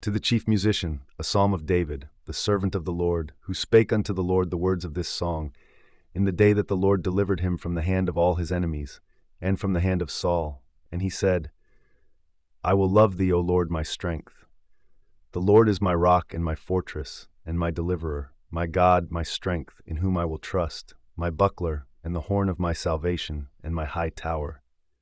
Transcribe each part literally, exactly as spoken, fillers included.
To the chief musician, a psalm of David, the servant of the Lord, who spake unto the Lord the words of this song, in the day that the Lord delivered him from the hand of all his enemies, and from the hand of Saul. And he said, I will love thee, O Lord, my strength. The Lord is my rock and my fortress, and my deliverer, my God, my strength, in whom I will trust, my buckler, and the horn of my salvation, and my high tower.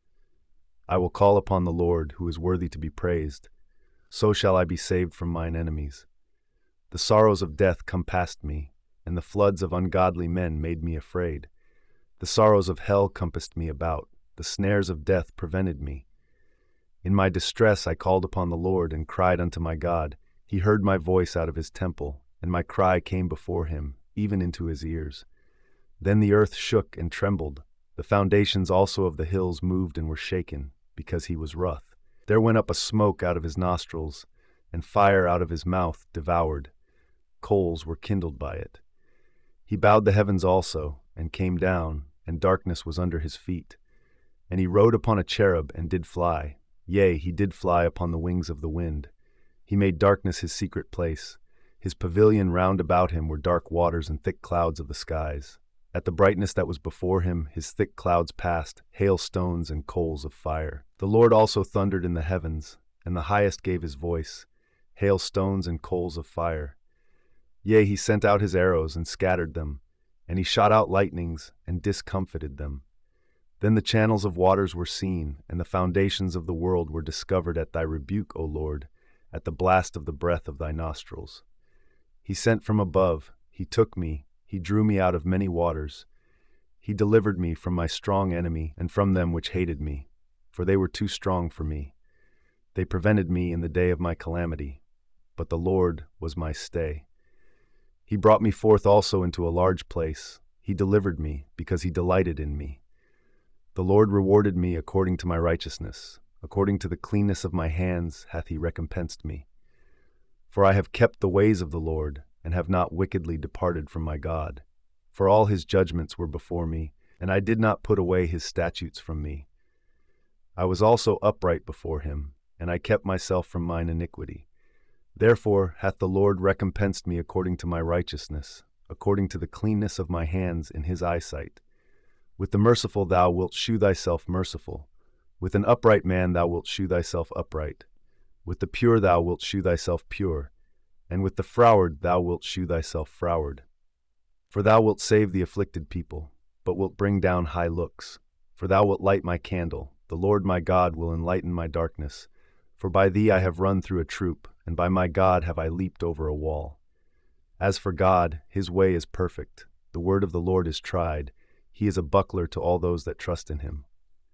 I will call upon the Lord, who is worthy to be praised. So shall I be saved from mine enemies. The sorrows of death compassed me, and the floods of ungodly men made me afraid. The sorrows of hell compassed me about, the snares of death prevented me. In my distress I called upon the Lord and cried unto my God. He heard my voice out of his temple, and my cry came before him, even into his ears. Then the earth shook and trembled. The foundations also of the hills moved and were shaken, because he was wroth. There went up a smoke out of his nostrils, and fire out of his mouth devoured. Coals were kindled by it. He bowed the heavens also, and came down, and darkness was under his feet. And he rode upon a cherub, and did fly. Yea, he did fly upon the wings of the wind. He made darkness his secret place. His pavilion round about him were dark waters and thick clouds of the skies. At the brightness that was before him, his thick clouds passed, hailstones and coals of fire. The Lord also thundered in the heavens, and the highest gave his voice, hailstones and coals of fire. Yea, he sent out his arrows and scattered them, and he shot out lightnings and discomfited them. Then the channels of waters were seen, and the foundations of the world were discovered at thy rebuke, O Lord, at the blast of the breath of thy nostrils. He sent from above, he took me, he drew me out of many waters. He delivered me from my strong enemy and from them which hated me, for they were too strong for me. They prevented me in the day of my calamity, but the Lord was my stay. He brought me forth also into a large place. He delivered me, because he delighted in me. The Lord rewarded me according to my righteousness. According to the cleanness of my hands hath he recompensed me. For I have kept the ways of the Lord, and have not wickedly departed from my God. For all his judgments were before me, and I did not put away his statutes from me. I was also upright before him, and I kept myself from mine iniquity. Therefore hath the Lord recompensed me according to my righteousness, according to the cleanness of my hands in his eyesight. With the merciful thou wilt shew thyself merciful. With an upright man thou wilt shew thyself upright. With the pure thou wilt shew thyself pure. And with the froward thou wilt shew thyself froward. For thou wilt save the afflicted people, but wilt bring down high looks. For thou wilt light my candle. The Lord my God will enlighten my darkness. For by thee I have run through a troop, and by my God have I leaped over a wall. As for God, his way is perfect. The word of the Lord is tried. He is a buckler to all those that trust in him.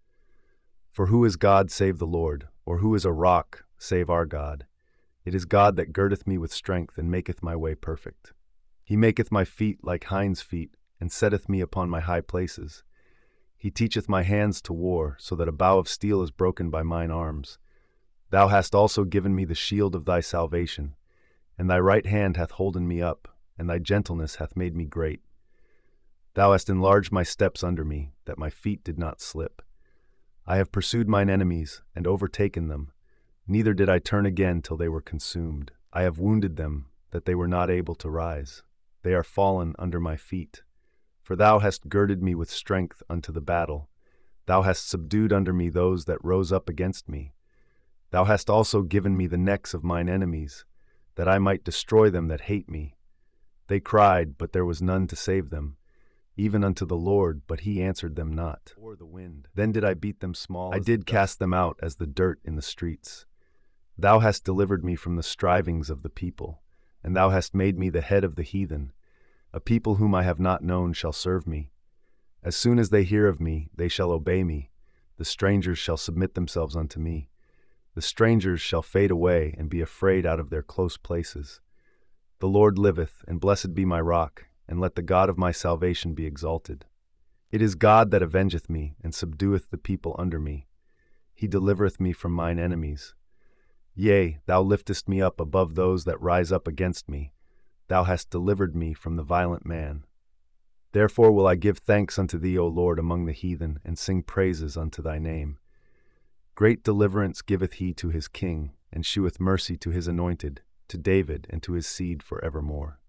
For who is God save the Lord, or who is a rock save our God? It is God that girdeth me with strength, and maketh my way perfect. He maketh my feet like hinds' feet, and setteth me upon my high places. He teacheth my hands to war, so that a bow of steel is broken by mine arms. Thou hast also given me the shield of thy salvation, and thy right hand hath holden me up, and thy gentleness hath made me great. Thou hast enlarged my steps under me, that my feet did not slip. I have pursued mine enemies, and overtaken them. Neither did I turn again till they were consumed. I have wounded them, that they were not able to rise. They are fallen under my feet. For thou hast girded me with strength unto the battle. Thou hast subdued under me those that rose up against me. Thou hast also given me the necks of mine enemies, that I might destroy them that hate me. They cried, but there was none to save them. Even unto the Lord, but he answered them not. Or the wind. Then did I beat them small. I did cast them out as the dirt in the streets. Thou hast delivered me from the strivings of the people, and thou hast made me the head of the heathen. A people whom I have not known shall serve me. As soon as they hear of me, they shall obey me. The strangers shall submit themselves unto me. The strangers shall fade away and be afraid out of their close places. The Lord liveth, and blessed be my rock, and let the God of my salvation be exalted. It is God that avengeth me, and subdueth the people under me. He delivereth me from mine enemies. Yea, thou liftest me up above those that rise up against me. Thou hast delivered me from the violent man. Therefore will I give thanks unto thee, O Lord, among the heathen, and sing praises unto thy name. Great deliverance giveth he to his king, and sheweth mercy to his anointed, to David and to his seed for evermore.